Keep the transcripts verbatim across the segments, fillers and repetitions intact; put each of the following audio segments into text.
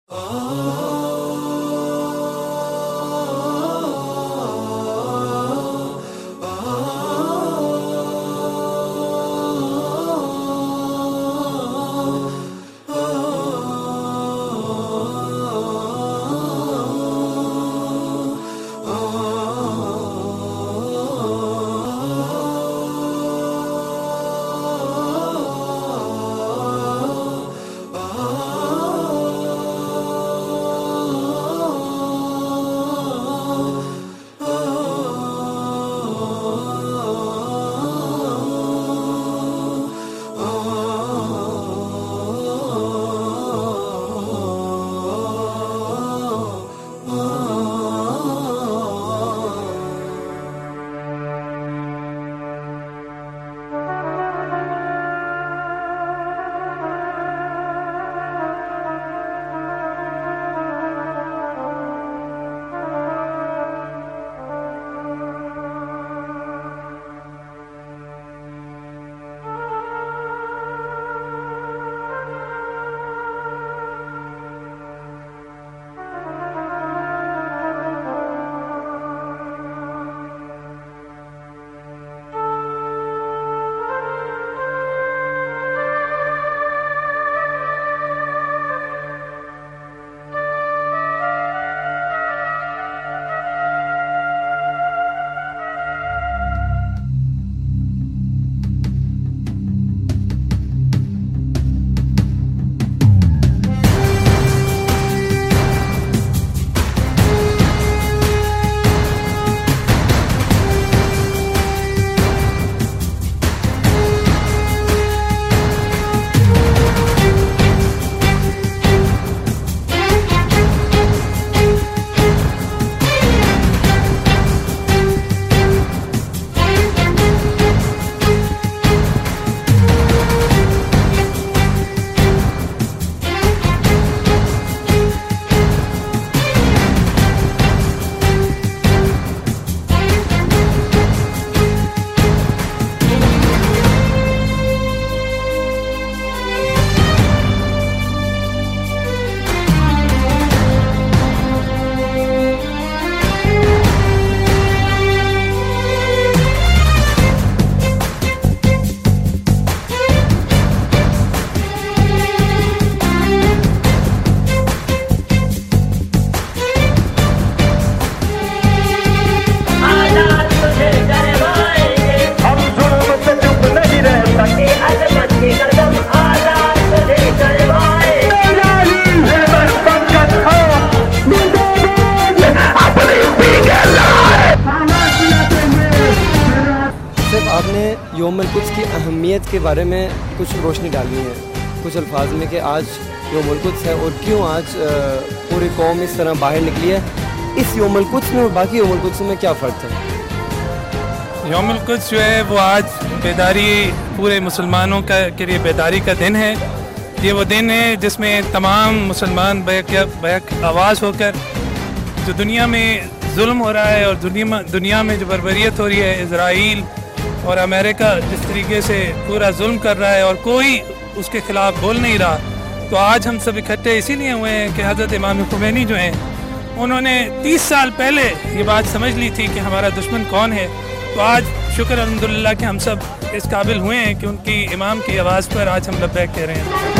आपने यौम अल-कुद्स की अहमियत के बारे में कुछ रोशनी डालनी है कुछ अल्फाज में कि आज यौम अल-कुद्स है और क्यों आज पूरी कौम इस तरह बाहर निकली है। इस यौम अल-कुद्स में और बाकी यौम अल-कुद्स में क्या फ़र्क है? यौम अल-कुद्स जो है वो आज बेदारी पूरे मुसलमानों का के लिए बेदारी का दिन है। ये वो दिन है जिसमें तमाम मुसलमान बैक बैक आवाज़ होकर जो दुनिया में जुल्म हो रहा है और दुनिया दुनिया में जो बर्बरियत हो रही है, इजराइल और अमेरिका जिस तरीके से पूरा जुल्म कर रहा है और कोई उसके ख़िलाफ़ बोल नहीं रहा, तो आज हम सब इकट्ठे इसीलिए हुए हैं कि हज़रत इमाम खुमैनी जो हैं उन्होंने तीस साल पहले ये बात समझ ली थी कि हमारा दुश्मन कौन है। तो आज शुक्र अल्हम्दुलिल्लाह कि हम सब इस काबिल हुए हैं कि उनकी इमाम की आवाज़ पर आज हम लब्बैक कह रहे हैं।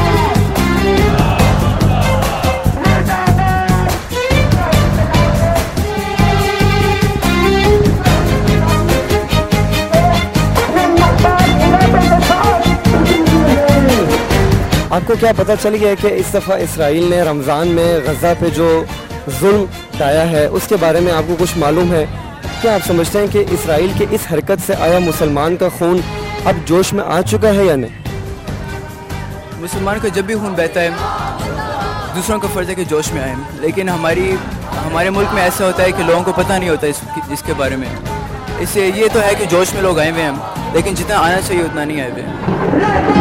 आपको क्या पता चल गया कि इस दफ़ा इसराइल ने रमज़ान में गज़ा पे जो जुल्म ढाया है उसके बारे में आपको कुछ मालूम है? क्या आप समझते हैं कि इसराइल के इस हरकत से आया मुसलमान का खून अब जोश में आ चुका है या नहीं? मुसलमान का जब भी खून बहता है दूसरों का फ़र्ज़ है कि जोश में आए, लेकिन हमारी हमारे मुल्क में ऐसा होता है कि लोगों को पता नहीं होता इस, इसके बारे में। इससे ये तो है कि जोश में लोग आए हुए हैं, लेकिन जितना आना चाहिए उतना नहीं आए हुए।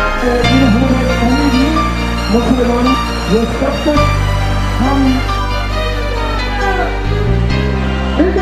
मुसलमान ये सब कुछ हम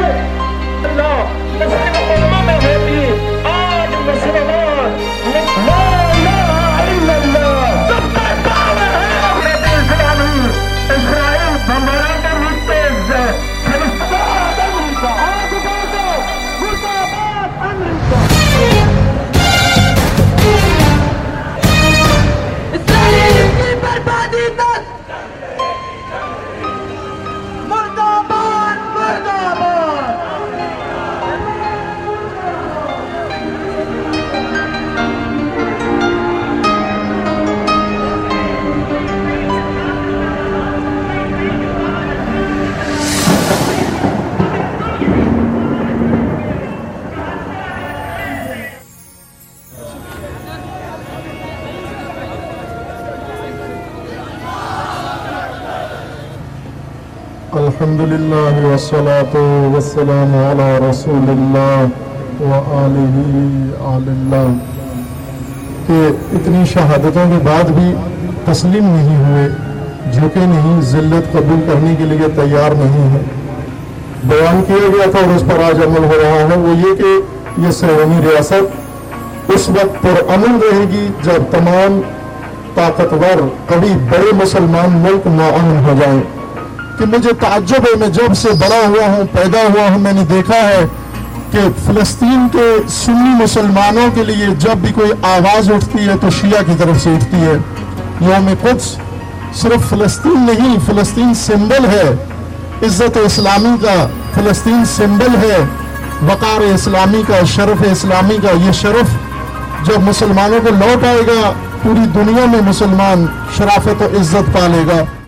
الحمدللہ والصلاة والسلام علی رسول اللہ وآلہ آل اللہ. کہ اتنی شہادتوں کے بعد بھی تسلیم نہیں ہوئے، جھکے نہیں، ذلت قبول کرنے کے لیے تیار نہیں ہیں. بیان کیا گیا تھا اور اس پر آج عمل ہو رہا ہے، وہ یہ کہ یہ سیونی ریاست اس وقت پرامن رہے گی جب تمام طاقتور قوی بڑے مسلمان ملک ناامن ہو جائیں. کہ مجھے تعجب ہے، میں جب سے بڑا ہوا ہوں، پیدا ہوا ہوں، میں نے دیکھا ہے کہ فلسطین کے سنی مسلمانوں کے لیے جب بھی کوئی آواز اٹھتی ہے تو شیعہ کی طرف سے اٹھتی ہے. یوم قدس صرف فلسطین نہیں، فلسطین سمبل ہے عزت اسلامی کا، فلسطین سمبل ہے وقار اسلامی کا، شرف اسلامی کا. یہ شرف جب مسلمانوں کو لوٹ آئے گا، پوری دنیا میں مسلمان شرافت و عزت پالے گا.